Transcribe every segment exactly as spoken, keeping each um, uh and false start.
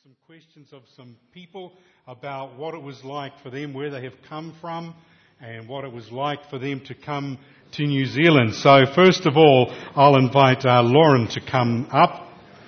some questions of some people about what it was like for them, where they have come from, and what it was like for them to come to New Zealand. So first of all, I'll invite uh, Lauren to come up.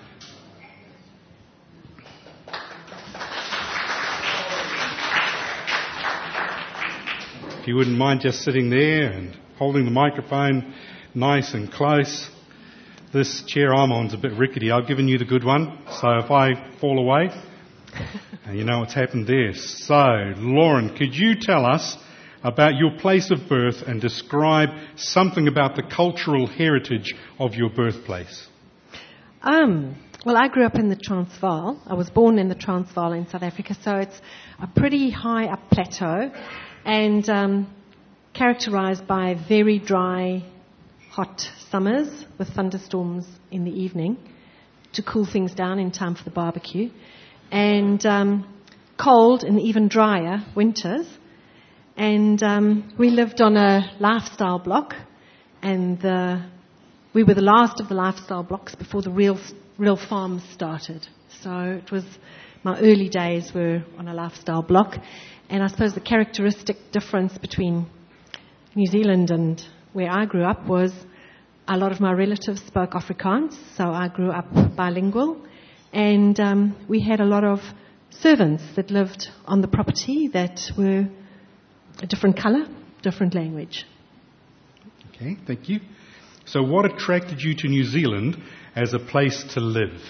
If you wouldn't mind just sitting there and holding the microphone nice and close. This chair I'm on is a bit rickety. I've given you the good one, so if I fall away, you know what's happened there. So, Lauren, could you tell us about your place of birth and describe something about the cultural heritage of your birthplace? Um, well, I grew up in the Transvaal. I was born in the Transvaal in South Africa, so it's a pretty high up plateau and um, characterized by very dry, hot summers with thunderstorms in the evening to cool things down in time for the barbecue, and um, cold and even drier winters. And um, we lived on a lifestyle block, and the, we were the last of the lifestyle blocks before the real real farms started. So it was, my early days were on a lifestyle block, and I suppose the characteristic difference between New Zealand and where I grew up was a lot of my relatives spoke Afrikaans, so I grew up bilingual, and um, we had a lot of servants that lived on the property that were a different colour, different language. Okay, thank you. So what attracted you to New Zealand as a place to live?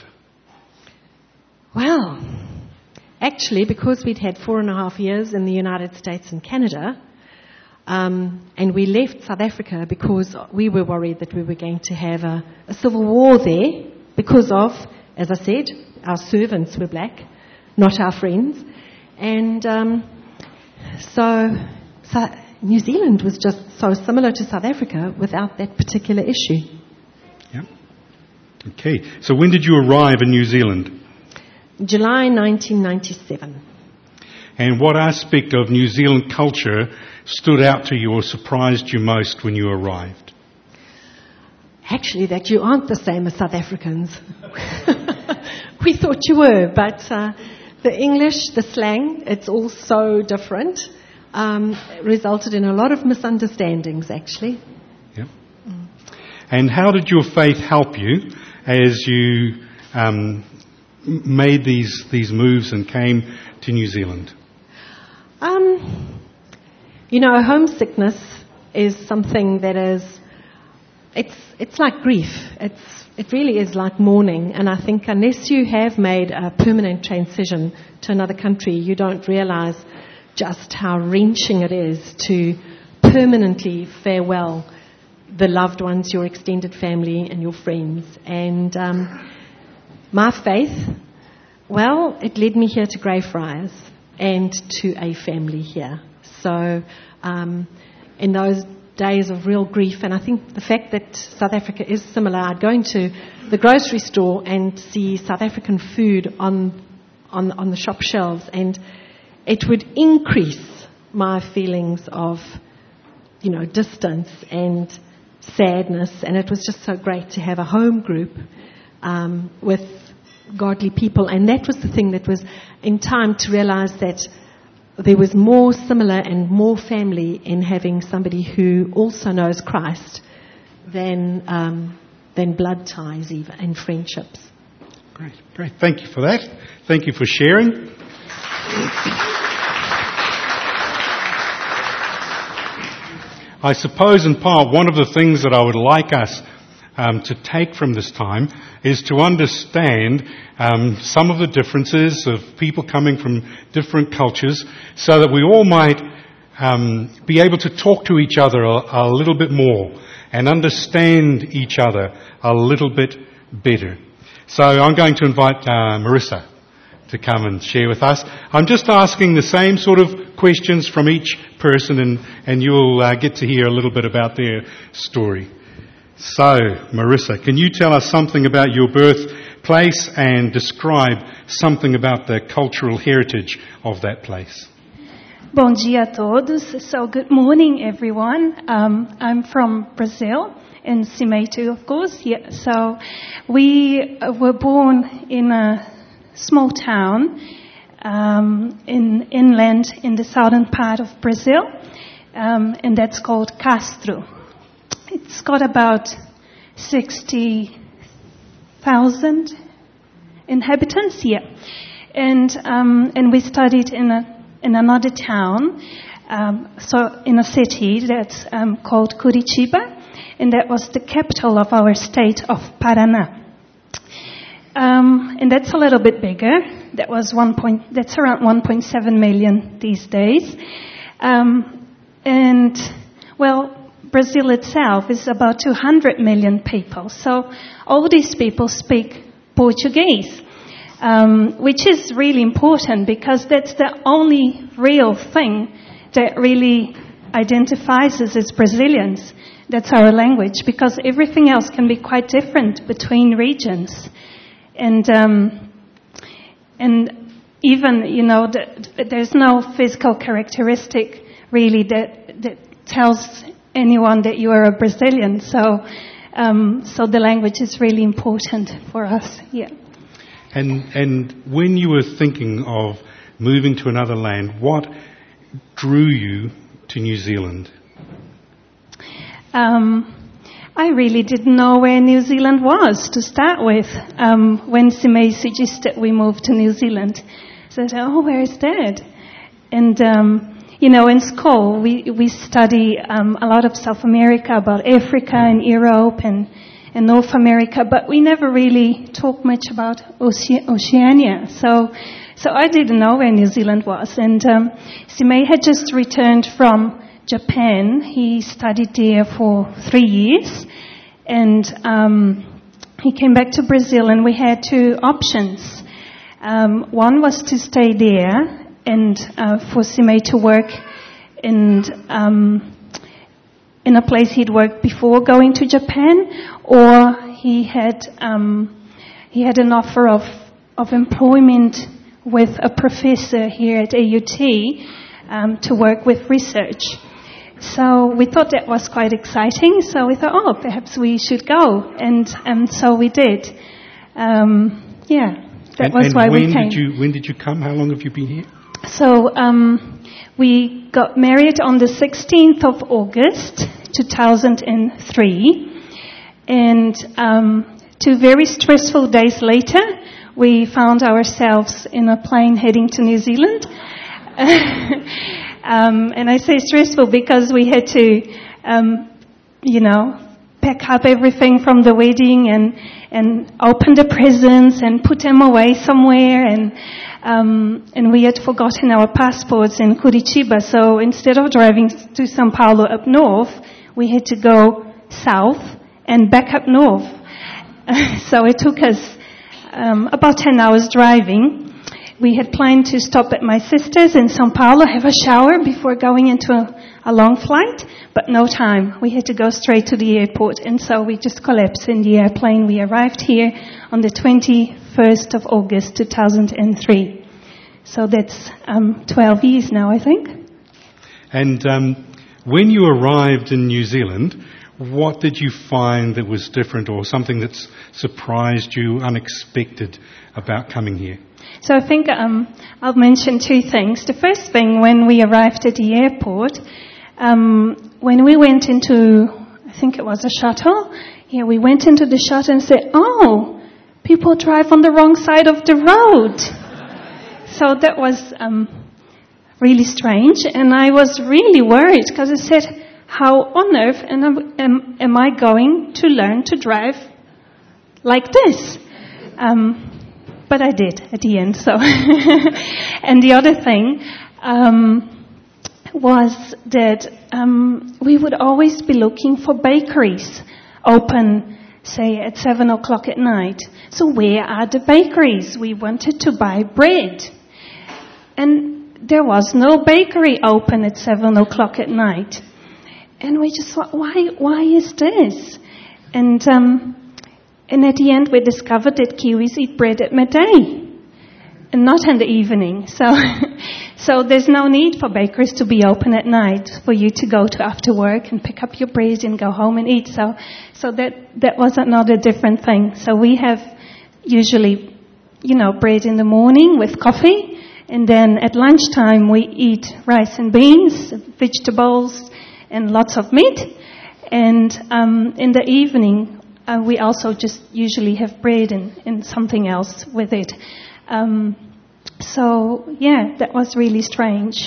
Well, actually, because we'd had four and a half years in the United States and Canada, Um, and we left South Africa because we were worried that we were going to have a, a civil war there because of, as I said, our servants were black, not our friends. And um, so, so New Zealand was just so similar to South Africa without that particular issue. Yeah. Okay. So when did you arrive in New Zealand? July nineteen ninety-seven. And what aspect of New Zealand culture stood out to you or surprised you most when you arrived? Actually, that you aren't the same as South Africans. We thought you were, but uh, the English, the slang, it's all so different. Um, resulted in a lot of misunderstandings, actually. Yeah. Mm. And how did your faith help you as you um, made these these moves and came to New Zealand? Um, you know, homesickness is something that is, it's it's like grief. It's it really is like mourning. And I think unless you have made a permanent transition to another country, you don't realize just how wrenching it is to permanently farewell the loved ones, your extended family and your friends. And um, my faith, well, it led me here to Greyfriars and to a family here. So um, in those days of real grief, and I think the fact that South Africa is similar, I'd go into the grocery store and see South African food on on, on the shop shelves, and it would increase my feelings of, you know, distance and sadness. And it was just so great to have a home group um, with godly people. And that was the thing that was in time to realize that there was more similar and more family in having somebody who also knows Christ than um, than blood ties even and friendships. Great, great. Thank you for that. Thank you for sharing. I suppose in part one of the things that I would like us um, to take from this time is to understand um, some of the differences of people coming from different cultures so that we all might um, be able to talk to each other a, a little bit more and understand each other a little bit better. So I'm going to invite uh, Marissa to come and share with us. I'm just asking the same sort of questions from each person, and, and you'll uh, get to hear a little bit about their story. So, Marissa, can you tell us something about your birthplace and describe something about the cultural heritage of that place? Bom dia a todos. So, good morning, everyone. Um, I'm from Brazil, in Cimeitu, of course. Yeah. So, we were born in a small town um, in inland in the southern part of Brazil, um, and that's called Castro. It's got about sixty thousand inhabitants here, and um, and we studied in a in another town, um, so in a city that's um, called Curitiba, and that was the capital of our state of Paraná. Um, and that's a little bit bigger. That was one point. That's around one point seven million these days. Um, and well, Brazil itself is about two hundred million people. So all these people speak Portuguese, um, which is really important because that's the only real thing that really identifies us as Brazilians. That's our language, because everything else can be quite different between regions. And um, and even, you know, the, there's no physical characteristic really that that tells anyone that you are a Brazilian. So um, so the language is really important for us. Yeah. And and when you were thinking of moving to another land, what drew you to New Zealand? Um, I really didn't know where New Zealand was to start with. Um, when Simei suggested we move to New Zealand, so I said, "Oh, where is that?" And um, you know, in school we we study um, a lot of South America, about Africa and Europe and, and North America, but we never really talk much about Oce- Oceania. So, so I didn't know where New Zealand was. And um, Simei had just returned from Japan. He studied there for three years, and um, he came back to Brazil, and we had two options. Um, one was to stay there and uh, for Simei to work in um, in a place he'd worked before going to Japan, or he had um, he had an offer of of employment with a professor here at A U T um, to work with research. So we thought that was quite exciting. So we thought, oh, perhaps we should go, and and so we did. Um, yeah, that and, was and why when we came. Did you, when did you come? How long have you been here? So um, we got married on the sixteenth of August, two thousand three, and um, two very stressful days later, we found ourselves in a plane heading to New Zealand. Um, and I say stressful because we had to, um, you know, pack up everything from the wedding and and open the presents and put them away somewhere. And um, and we had forgotten our passports in Curitiba. So instead of driving to São Paulo up north, we had to go south and back up north. So it took us um, about ten hours driving. We had planned to stop at my sister's in São Paulo, have a shower before going into a, a long flight, but no time. We had to go straight to the airport, and so we just collapsed in the airplane. We arrived here on the twenty-first of August, two thousand three. So that's um, twelve years now, I think. And um, when you arrived in New Zealand, what did you find that was different, or something that's surprised you, unexpected, about coming here? So I think um, I'll mention two things. The first thing, when we arrived at the airport, um, when we went into, I think it was a shuttle, yeah, we went into the shuttle and said, oh, people drive on the wrong side of the road. So that was um, really strange, and I was really worried because I said, how on earth am, am, am I going to learn to drive like this? Um, But I did at the end. So, and the other thing um, was that um, we would always be looking for bakeries open, say at seven o'clock at night. So where are the bakeries? We wanted to buy bread, and there was no bakery open at seven o'clock at night. And we just thought, why? Why is this? And um, And at the end, we discovered that Kiwis eat bread at midday and not in the evening. So, so there's no need for bakeries to be open at night for you to go to after work and pick up your bread and go home and eat. So, so that that was another different thing. So we have usually you know, bread in the morning with coffee. And then at lunchtime we eat rice and beans, vegetables, and lots of meat. And um, in the evening, uh, we also just usually have bread and, and something else with it. Um, so, yeah, that was really strange.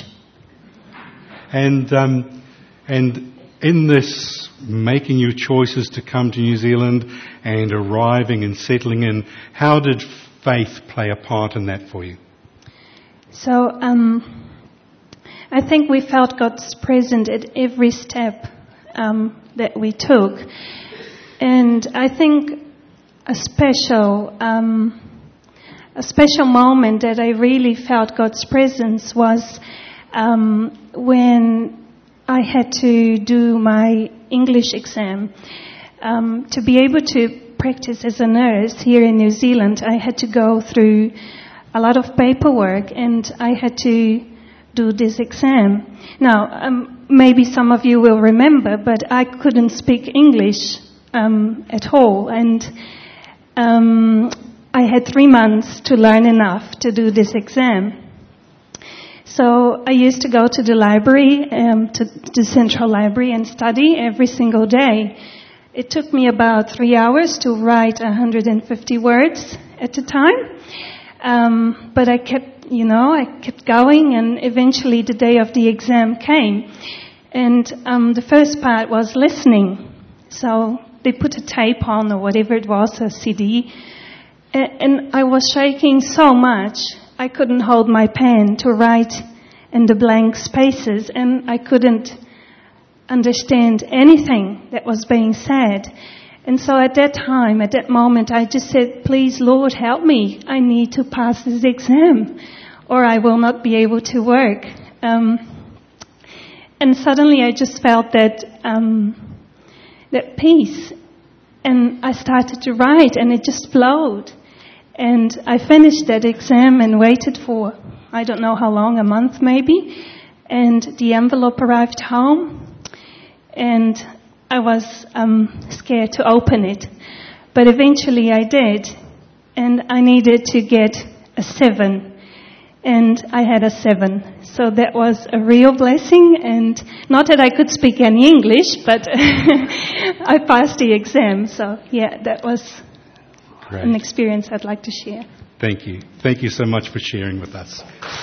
And um, and in this making your choices to come to New Zealand and arriving and settling in, how did faith play a part in that for you? So um, I think we felt God's presence at every step um, that we took. And I think a special, um, a special moment that I really felt God's presence was um, when I had to do my English exam. Um, to be able to practice as a nurse here in New Zealand, I had to go through a lot of paperwork, and I had to do this exam. Now, um, maybe some of you will remember, but I couldn't speak English um, at all, and um, I had three months to learn enough to do this exam. So I used to go to the library, um, to the Central Library, and study every single day. It took me about three hours to write one hundred fifty words at a time. Um, but I kept, you know, I kept going, and eventually the day of the exam came. And um, the first part was listening. So they put a tape on, or whatever it was, a C D. And, and I was shaking so much, I couldn't hold my pen to write in the blank spaces, and I couldn't understand anything that was being said. And so at that time, at that moment, I just said, please, Lord, help me. I need to pass this exam, or I will not be able to work. Um, and suddenly I just felt that um, that peace. And I started to write, and it just flowed. And I finished that exam and waited for, I don't know how long, a month maybe. And the envelope arrived home, and I was um, scared to open it, but eventually I did, and I needed to get a seven, and I had a seven. So that was a real blessing, and not that I could speak any English, but I passed the exam. So yeah, that was Great. An experience I'd like to share. Thank you. Thank you so much for sharing with us.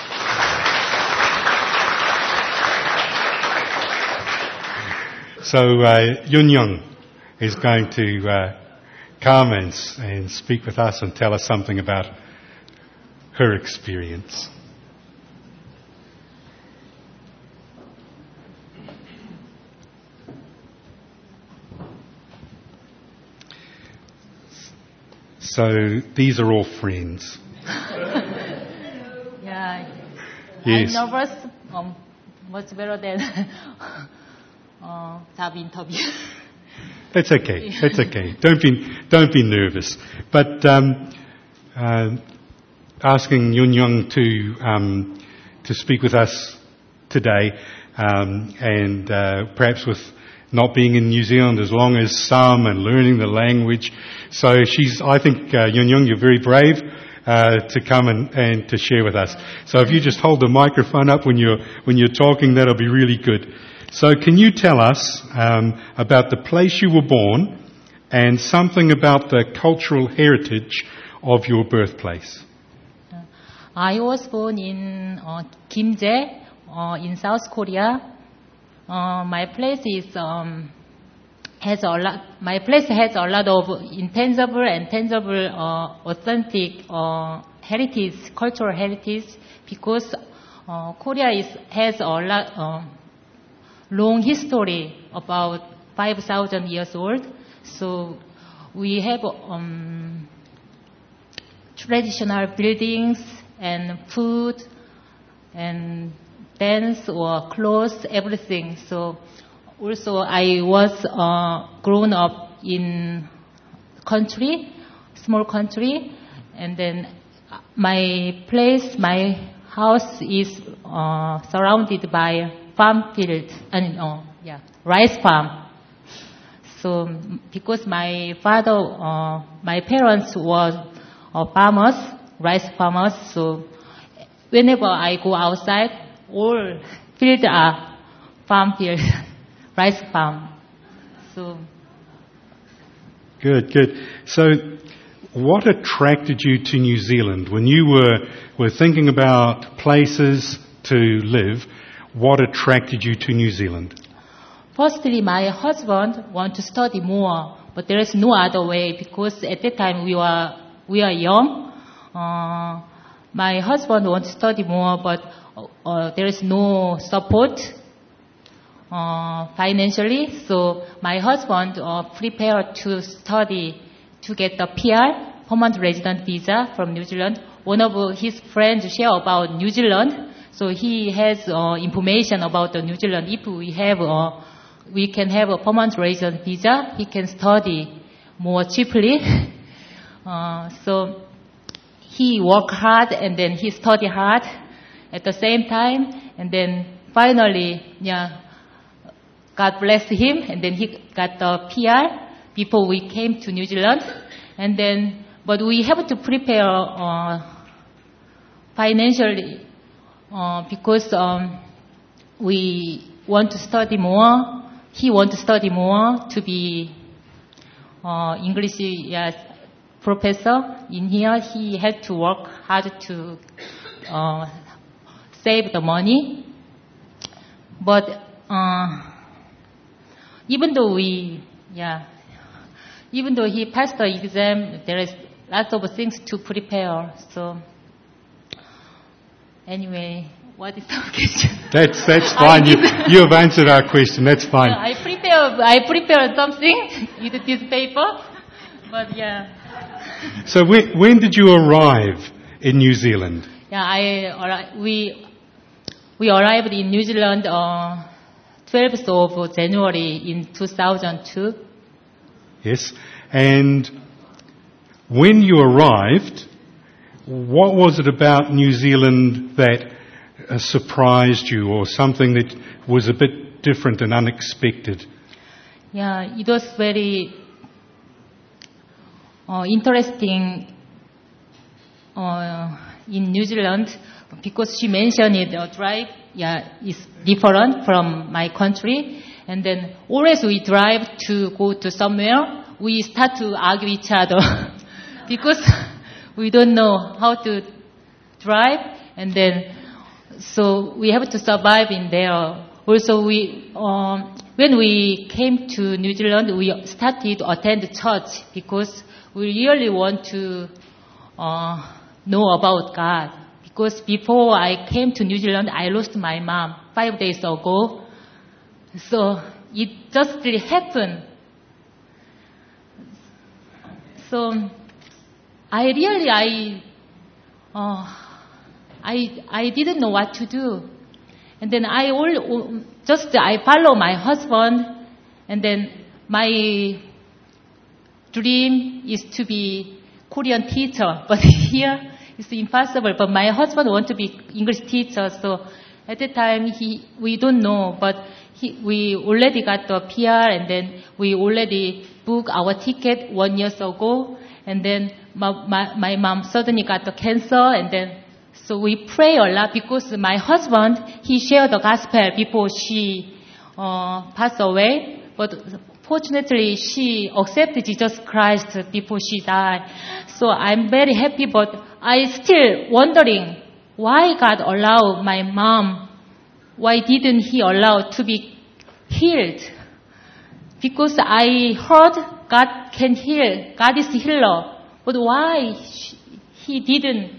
So uh, Yun Young is going to uh, come and, and speak with us and tell us something about her experience. So these are all friends. Yeah, Yes. I'm nervous. Um, much better than uh, job interview. That's okay. That's okay. Don't be don't be nervous. But um, uh, asking Yun Young to um, to speak with us today, um, and uh, perhaps with not being in New Zealand as long as some and learning the language. So she's, I think, uh, Yun Young, you're very brave uh, to come and, and to share with us. So if you just hold the microphone up when you're when you're talking, that'll be really good. So can you tell us um, about the place you were born and something about the cultural heritage of your birthplace? I was born in uh, Kimje, uh, in South Korea. Uh, my place is um, has a lot. My place has a lot of intangible and tangible, uh, authentic uh, heritage, cultural heritage, because uh, Korea is has a lot uh, long history, about five thousand years old. So we have um, traditional buildings and food and dance or clothes, everything. So also I was uh, grown up in country, small country, and then my place, my house is uh, surrounded by farm field and uh, yeah, rice farm. So because my father, uh, my parents were uh, farmers, rice farmers. So whenever I go outside, all fields are farm fields, rice farm. So good, good. So what attracted you to New Zealand when you were were thinking about places to live? What attracted you to New Zealand? Firstly, my husband wanted to study more, but there is no other way because at that time we were we are young. Uh, my husband wants to study more, but uh, there is no support uh, financially. So my husband uh, prepared to study to get the P R, permanent resident visa from New Zealand. One of his friends shared about New Zealand, so he has uh, information about the New Zealand. If we have uh, we can have a permanent resident visa, he can study more cheaply. Uh, so he worked hard and then he studied hard at the same time, and then finally, yeah, God blessed him, and then he got the P R before we came to New Zealand. And then, but we have to prepare uh, financially uh, because um, we want to study more. He wants to study more to be uh, English yes, professor. In here, he had to work hard to uh, save the money. But uh, even though we, yeah, even though he passed the exam, there is lots of things to prepare. So anyway. What is the question? That's that's fine. You you have answered our question. That's fine. I prepared I prepared something with this paper, but yeah. So when when did you arrive in New Zealand? Yeah, I we we arrived in New Zealand on twelfth of January in two thousand two. Yes, and when you arrived, what was it about New Zealand that Uh, surprised you, or something that was a bit different and unexpected? Yeah, it was very uh, interesting uh, in New Zealand because she mentioned it, the drive yeah, is different from my country. And then always we drive to go to somewhere, we start to argue each other because we don't know how to drive, and then so we have to survive in there. Also, we um, when we came to New Zealand, we started to attend church because we really want to uh, know about God. Because before I came to New Zealand, I lost my mom five days ago. So it just really happened. So I really I. Uh, I I didn't know what to do, and then I all just I follow my husband, and then my dream is to be Korean teacher, but here it's impossible. But my husband wants to be English teacher, so at the time he we don't know, but he, we already got the P R, and then we already booked our ticket one year ago, and then my my, my mom suddenly got the cancer, and then. So we pray a lot because my husband, he shared the gospel before she uh, passed away. But fortunately, she accepted Jesus Christ before she died. So I'm very happy, but I still wondering why God allowed my mom, why didn't he allow to be healed? Because I heard God can heal, God is healer. But why he didn't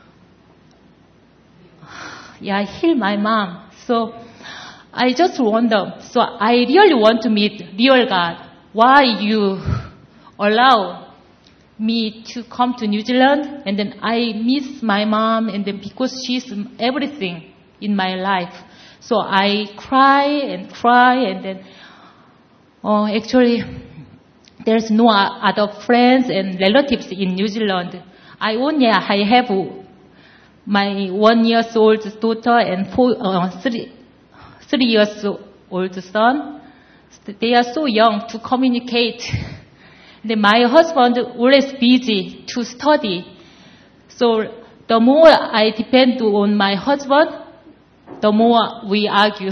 Yeah, heal my mom. So I just wonder. So I really want to meet real God. Why you allow me to come to New Zealand, and then I miss my mom, and then because she's everything in my life. So I cry and cry, and then oh, actually there's no other friends and relatives in New Zealand. I only I have my one years old daughter and four, uh, three, three years old son. They are so young to communicate. Then my husband always busy to study. So the more I depend on my husband, the more we argue.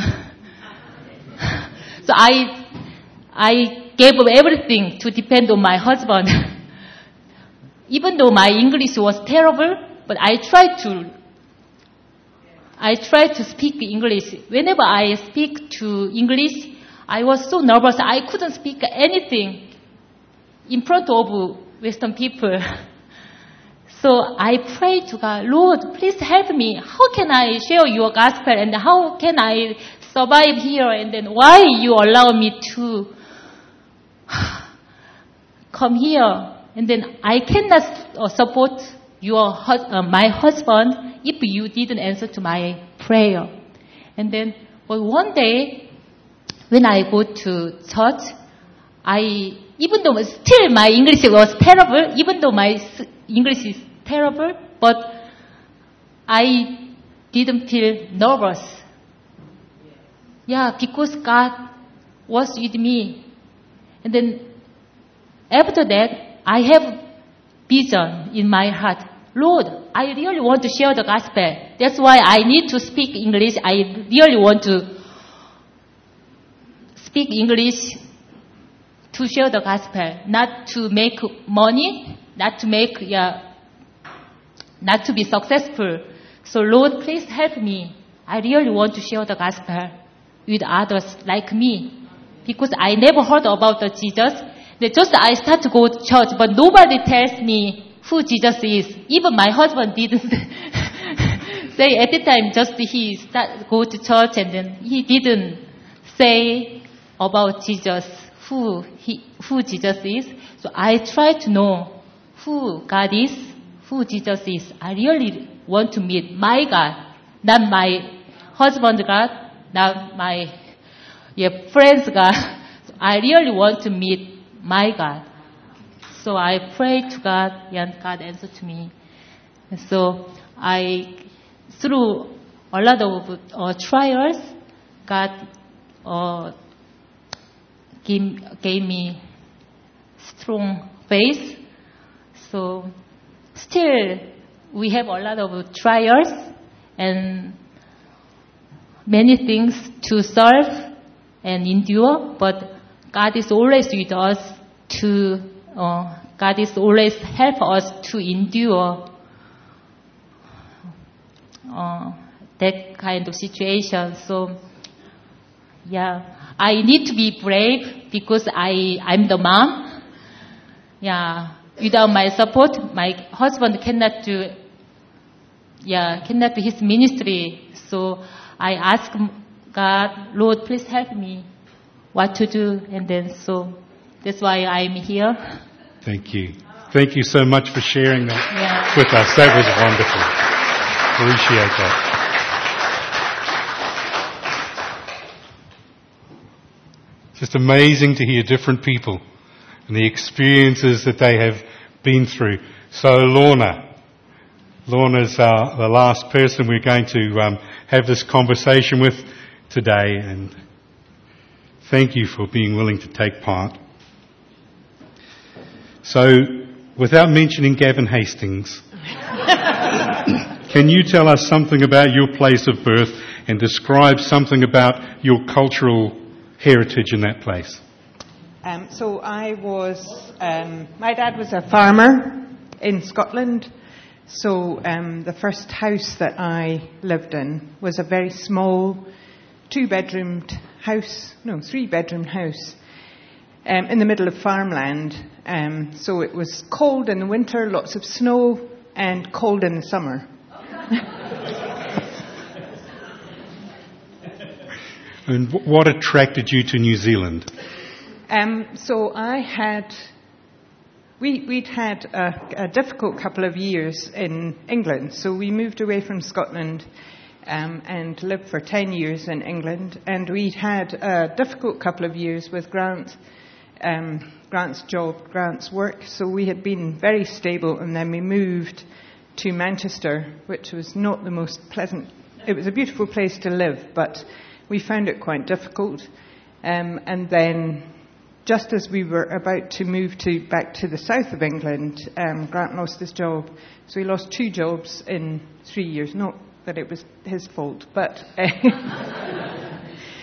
So I, I gave up everything to depend on my husband. Even though my English was terrible, but I tried to, I tried to speak English. Whenever I speak to English, I was so nervous. I couldn't speak anything in front of Western people. So I prayed to God, Lord, please help me. How can I share your gospel and how can I survive here? And then why you allow me to come here? And then I cannot support your hus- uh, my husband if you didn't answer to my prayer. And then, but one day, when I go to church, I, even though still my English was terrible, even though my English is terrible, but I didn't feel nervous. Yeah, because God was with me. And then after that, I have vision in my heart. Lord, I really want to share the gospel. That's why I need to speak English. I really want to speak English to share the gospel, not to make money, not to make, yeah, not to be successful. So Lord, please help me. I really want to share the gospel with others like me. Because I never heard about the Jesus. Just I start to go to church, but nobody tells me who Jesus is. Even my husband didn't say at the time, just he start go to church and then he didn't say about Jesus, who he, who Jesus is. So I try to know who God is, who Jesus is. I really want to meet my God, not my husband God, not my yeah, friends God. So I really want to meet my God. So I prayed to God and God answered to me. And so I, through a lot of uh, trials, God uh, gave, gave me strong faith. So still we have a lot of trials and many things to solve and endure, but God is always with us to, uh, God is always help us to endure uh, that kind of situation. So, yeah, I need to be brave because I, I'm the mom. Yeah, without my support, my husband cannot do, yeah, cannot do his ministry. So I ask God, Lord, please help me what to do, and then so that's why I'm here. Thank you. Thank you so much for sharing that Yeah. with us. That was wonderful. Appreciate that. Just amazing to hear different people and the experiences that they have been through. So Lorna, Lorna's uh, the last person we're going to um, have this conversation with today, and thank you for being willing to take part. So, without mentioning Gavin Hastings, can you tell us something about your place of birth and describe something about your cultural heritage in that place? Um, so I was, um, my dad was a farmer in Scotland. So um, the first house that I lived in was a very small two-bedroomed house, no, three-bedroom house um, in the middle of farmland. Um, so it was cold in the winter, lots of snow, and cold in the summer. And what attracted you to New Zealand? Um, so I had, we, we'd had a, a difficult couple of years in England. So we moved away from Scotland um, and lived for ten years in England. And we'd had a difficult couple of years with Grant, um, Grant's job, Grant's work. So we had been very stable, and then we moved to Manchester, which was not the most pleasant. It was a beautiful place to live, but we found it quite difficult. Um, and then just as we were about to move to back to the south of England, um, Grant lost his job. So he lost two jobs in three years. Not that it was his fault, but uh,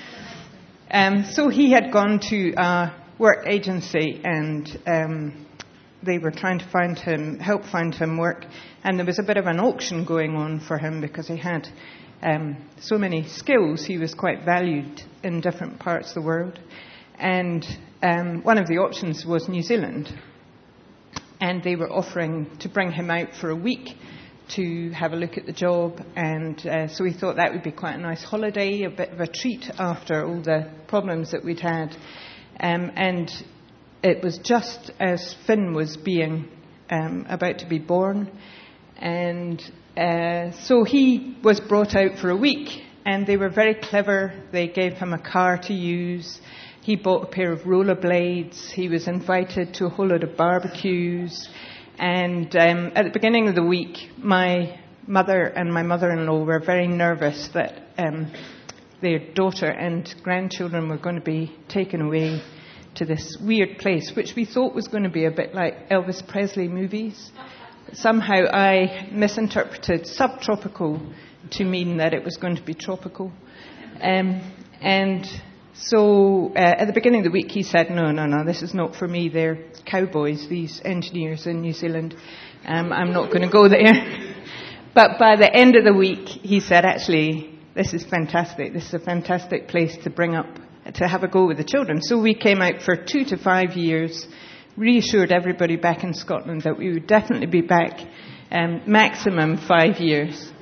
um, so he had gone to a work agency, and um, they were trying to find him, help find him work. And there was a bit of an auction going on for him because he had um, so many skills. He was quite valued in different parts of the world. And um, one of the options was New Zealand. And they were offering to bring him out for a week to have a look at the job. And uh, so we thought that would be quite a nice holiday, a bit of a treat after all the problems that we'd had. Um, and it was just as Finn was being um, about to be born. And uh, so he was brought out for a week. And they were very clever. They gave him a car to use. He bought a pair of rollerblades. He was invited to a whole lot of barbecues. And um, at the beginning of the week, my mother and my mother-in-law were very nervous that um, their daughter and grandchildren were going to be taken away to this weird place, which we thought was going to be a bit like Elvis Presley movies. Somehow I misinterpreted subtropical to mean that it was going to be tropical. Um, and... So uh, at the beginning of the week, he said, no, no, no, this is not for me. They're cowboys, these engineers in New Zealand. Um, I'm not going to go there. But by the end of the week, he said, actually, this is fantastic. This is a fantastic place to bring up, to have a go with the children. So we came out for two to five years, reassured everybody back in Scotland that we would definitely be back um, maximum five years.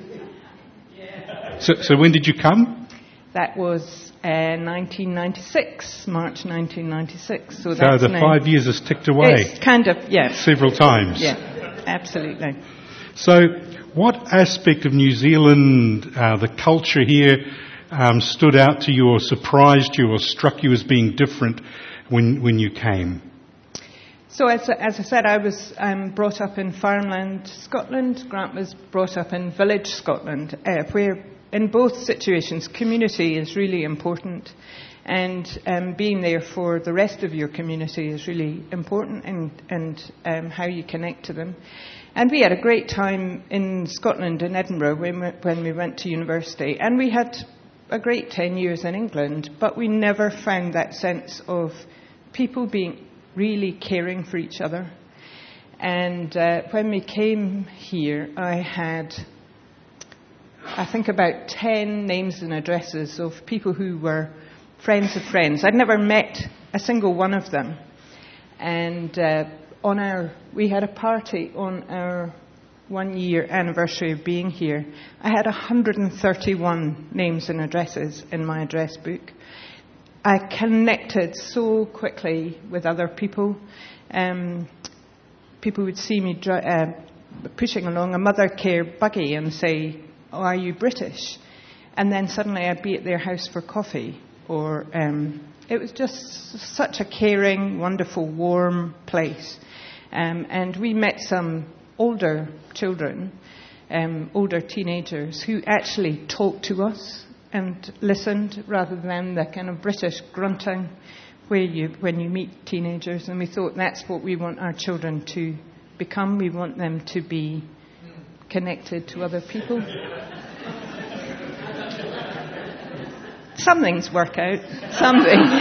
So, so when did you come? That was uh, nineteen ninety-six, March nineteen ninety-six. So, So that's the now, five years has ticked away it's kind of, yeah. several times. Yeah, absolutely. So what aspect of New Zealand, uh, the culture here, um, stood out to you or surprised you or struck you as being different when when you came? So as, as I said, I was um, brought up in farmland Scotland. Grant was brought up in village Scotland, uh, where in both situations, community is really important, and um, being there for the rest of your community is really important, and, and um, how you connect to them. And we had a great time in Scotland, in Edinburgh, when we, when we went to university, and we had a great ten years in England, but we never found that sense of people being really caring for each other. And uh, when we came here, I had... I think about ten names and addresses of people who were friends of friends. I'd never met a single one of them. And uh, on our, we had a party on our one year anniversary of being here. I had one hundred thirty-one names and addresses in my address book. I connected so quickly with other people. Um, people would see me dri- uh, pushing along a mother care buggy and say, oh, are you British? And then suddenly I'd be at their house for coffee. Or um, it was just such a caring, wonderful, warm place. Um, and we met some older children, um, older teenagers, who actually talked to us and listened rather than the kind of British grunting where you when you meet teenagers. And we thought that's what we want our children to become. We want them to be connected to other people. Some things work out. Some things.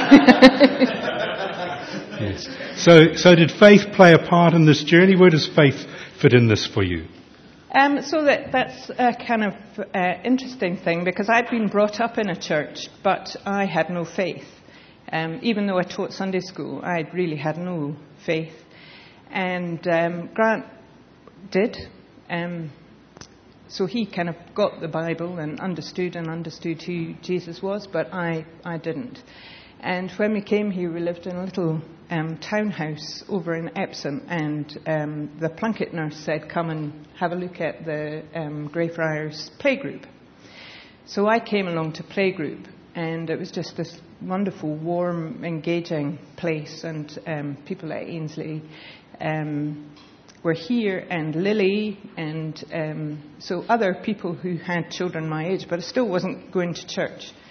Yes. So, so did faith play a part in this journey? Where does faith fit in this for you? Um, so that that's a kind of uh, interesting thing, because I'd been brought up in a church, but I had no faith. Um, even though I taught Sunday school, I really had no faith. And um, Grant did. Um, so he kind of got the Bible and understood and understood who Jesus was, but I, I didn't. And when we came here, we lived in a little um, townhouse over in Epsom, and um, the Plunkett nurse said, come and have a look at the um, Greyfriars playgroup. So I came along to playgroup, and it was just this wonderful, warm, engaging place, and um, people at Ainsley um, were here, and Lily, and um, so other people who had children my age, but I still wasn't going to church.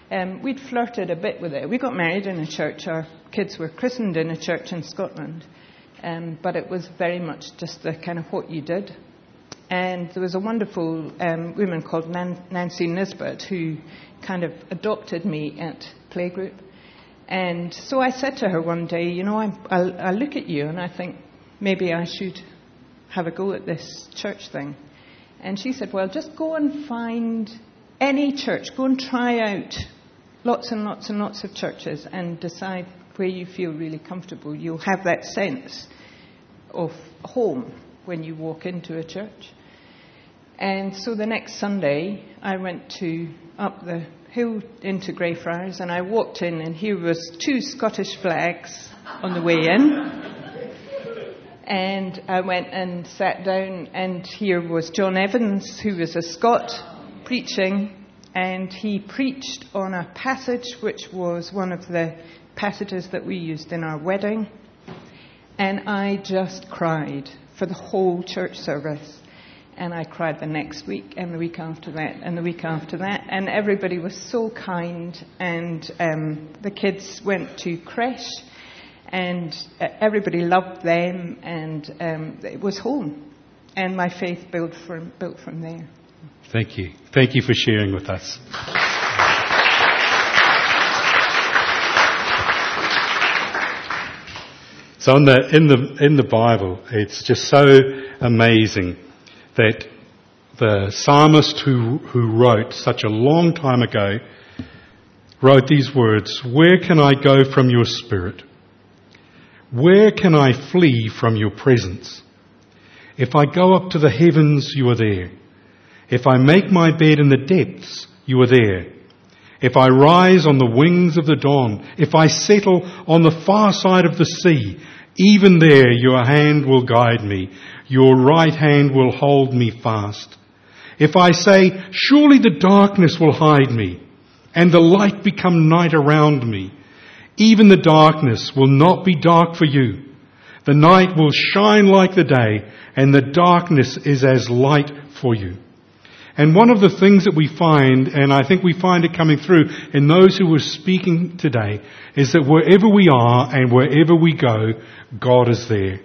Um, we'd flirted a bit with it. We got married in a church. Our kids were christened in a church in Scotland. Um, but it was very much just the kind of what you did. And there was a wonderful um, woman called Nan- Nancy Nisbet who kind of adopted me at playgroup. And so I said to her one day, you know, I, I, I look at you and I think maybe I should have a go at this church thing. And she said, well, just go and find any church. Go and try out lots and lots and lots of churches and decide where you feel really comfortable. You'll have that sense of home when you walk into a church. And so the next Sunday, I went to up the hill into Greyfriars, and I walked in, and here was two Scottish flags on the way in. And I went and sat down, and here was John Evans, who was a Scot, preaching, and he preached on a passage which was one of the passages that we used in our wedding. And I just cried for the whole church service. And I cried the next week, and the week after that, and the week after that. And everybody was so kind, and um, the kids went to creche, and everybody loved them, and um, it was home. And my faith built from, built from there. Thank you. Thank you for sharing with us. So in the, in the, in the Bible, it's just so amazing that the psalmist who, who wrote such a long time ago wrote these words, "Where can I go from your spirit? Where can I flee from your presence? If I go up to the heavens, you are there. If I make my bed in the depths, you are there. If I rise on the wings of the dawn, if I settle on the far side of the sea, even there your hand will guide me. Your right hand will hold me fast. If I say, surely the darkness will hide me, and the light become night around me, even the darkness will not be dark for you. The night will shine like the day, and the darkness is as light for you." And one of the things that we find, and I think we find it coming through in those who were speaking today, is that wherever we are and wherever we go, God is there.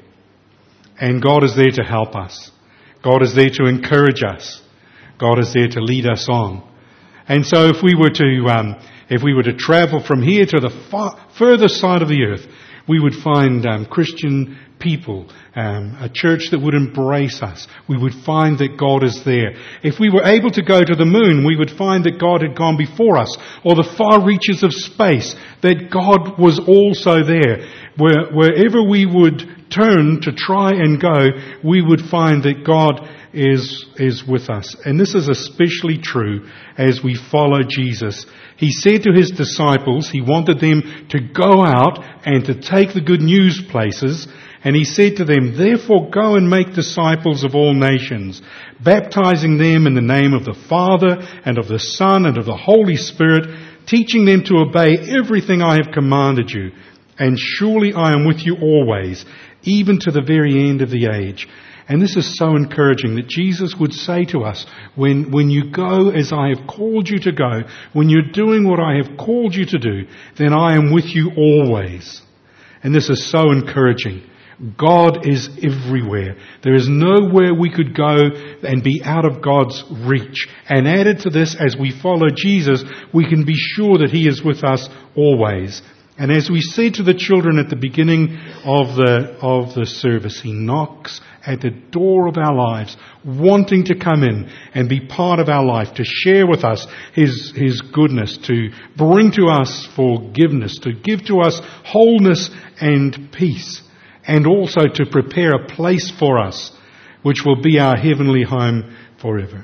And God is there to help us. God is there to encourage us. God is there to lead us on. And so if we were to, um, if we were to travel from here to the far, further side of the earth, we would find um, Christian people, um, a church that would embrace us. We would find that God is there. If we were able to go to the moon, we would find that God had gone before us, or the far reaches of space, that God was also there. Where, wherever we would turn to try and go, we would find that God is, is with us. And this is especially true as we follow Jesus. He said to his disciples, he wanted them to go out and to take the good news places. And he said to them, "Therefore go and make disciples of all nations, baptizing them in the name of the Father and of the Son and of the Holy Spirit, teaching them to obey everything I have commanded you. And surely I am with you always, even to the very end of the age." And this is so encouraging that Jesus would say to us, when, when you go as I have called you to go, when you're doing what I have called you to do, then I am with you always. And this is so encouraging. God is everywhere. There is nowhere we could go and be out of God's reach. And added to this, as we follow Jesus, we can be sure that he is with us always. And as we said to the children at the beginning of the, of the service, he knocks at the door of our lives, wanting to come in and be part of our life, to share with us his, his goodness, to bring to us forgiveness, to give to us wholeness and peace, and also to prepare a place for us, which will be our heavenly home forever.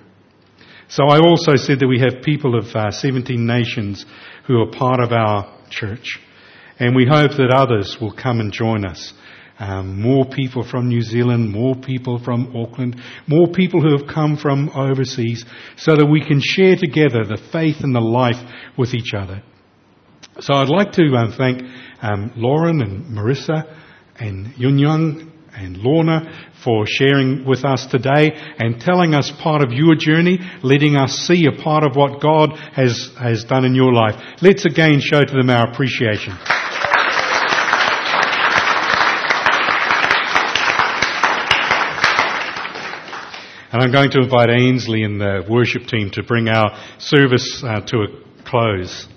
So I also said that we have people of uh, seventeen nations who are part of our church. And we hope that others will come and join us. Um, more people from New Zealand, more people from Auckland, more people who have come from overseas, so that we can share together the faith and the life with each other. So I'd like to um, thank um, Lauren and Marissa and Yun Young and Lorna for sharing with us today and telling us part of your journey, letting us see a part of what God has, has done in your life. Let's again show to them our appreciation. And I'm going to invite Ainsley and the worship team to bring our service uh, to a close.